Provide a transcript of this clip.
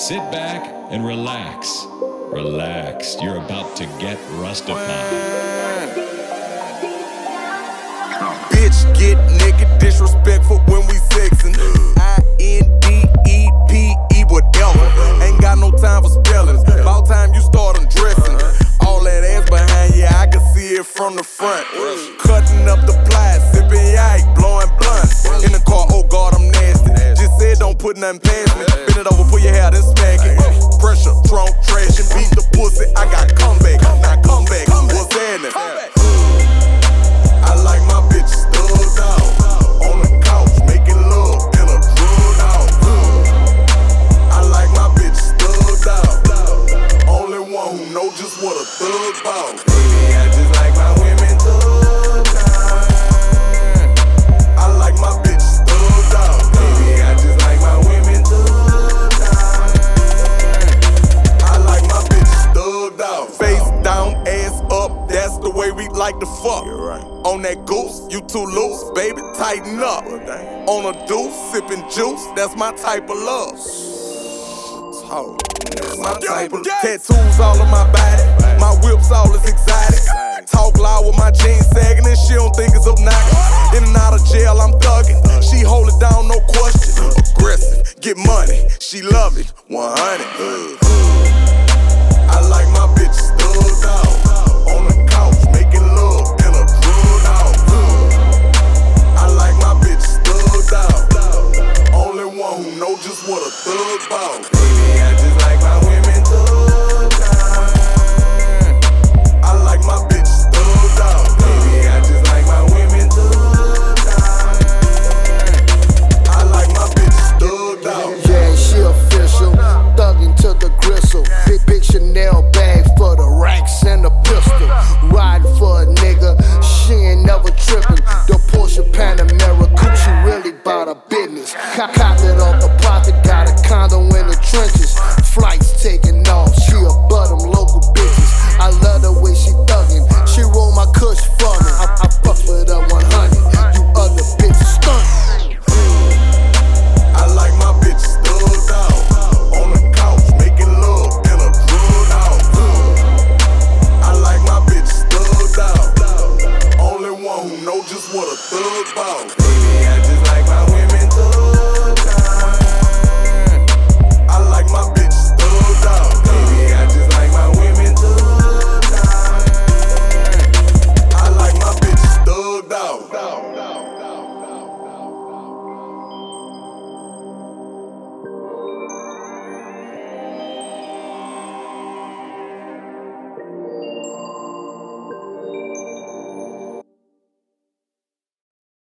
Sit back and relax. Relax, you're about to get rustified. Bitch, get naked, disrespectful when we sexin'. INDEPE, whatever. Ain't got no time for spellings. About time you start undressing. All that ass behind you, I can see it from the front. Cutting up the plies, sipping yike, blowing blunts. In the car, oh God, I'm nasty. Just said don't put nothing past me. Bend it over, pull your hair, then smack it. Pressure, trunk, trash, and beat the pussy. I got comeback, now come back. What's happening? I like my bitches thugged out. On the couch, making love in a drug house. I like my bitches thugged out. Only one who know just what a thug about. Baby, I just like my women thugged out. I like my bitches thugged out. Baby, I just like my women thugged out. I like my bitches thugged out. Face down, ass up, that's the way we like to fuck. You're right. On that goose, you too loose, baby, tighten up. On a deuce, sipping juice, that's my type of love. That's my type of tattoos all on my body. My whip's all is exotic. Talk loud with my jeans sagging and she don't think it's obnoxious. In and out of jail, I'm thugging. She hold it down, no question. Aggressive, get money, she love it, 100. I like my bitches thugged out. On the couch, making love in a drug house. I like my bitches thugged out. Only one who know just what a thug about. Baby, I just like my women thugged out. I like my bitches thugged out. Baby, I just like my women thugged out. I like my bitches thugged out. Yeah, she official, thugging to the gristle. Big Chanel bag for the racks and the pistol. Riding for a nigga, she ain't never trippin'. The Porsche Panamera coupe, she really bout her business. Cop it up